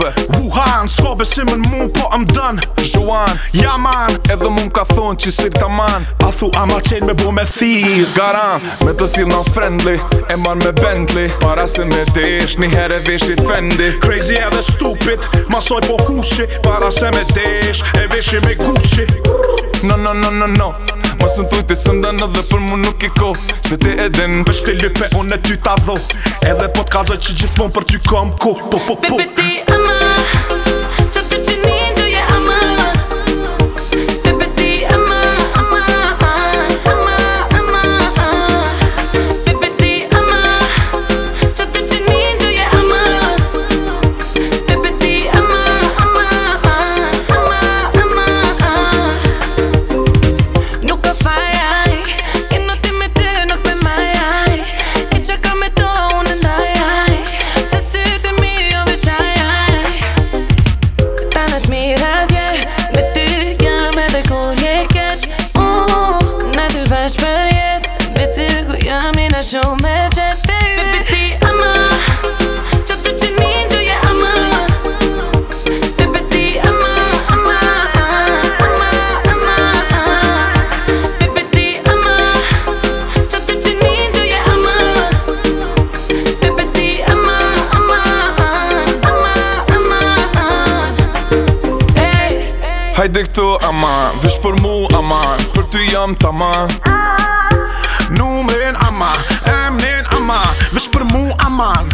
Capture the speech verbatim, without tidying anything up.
Wuhan, s'ka besimin mu po m'dën Zhuan, Ja man, edhe mu m'ka thonë që si taman a thu ama qenë me bo me thirr Garan, me të sill non friendly E man me Bentley Para se me desh, një herë veshit Fendi Crazy edhe stupid, masoj po hushi Para se me desh, e veshi me Gucci No, no, no, no, no Mos në thuj ti së ndan edhe për mu nuk i ko Se ti e din Vesh ti lype, unë e ty ta dho Edhe po t'kallzoj që gjithmon për ty kam ko Po, po, po Bebe ti ama Qa të që një gjoje ama Bebe ti ama Ama, ama, ama Bebe ti ama Qa të që një gjoje ama Bebe ti ama Ama, ama, ama Nuk ka fajaj E në ti me ty nuk me majaj E që ka me to unë ndajaj Se sy të mi jo veçajaj Këta në t'mirat je Me ty jam edhe kur je keq uh, Në ty vesh për jet Me ty ku jam i në shumë me qet Bebe ti ama Qa të që një gjoje ama Bebe ti ama Ama, ama, ama Bebe ti ama Qa të që një gjoje ama Bebe ti ama Ama, ama, ama Hey, Hajde këtu aman, vish për mu aman Për ty jam taman Numrin ama, emnin ama Vesh për mu aman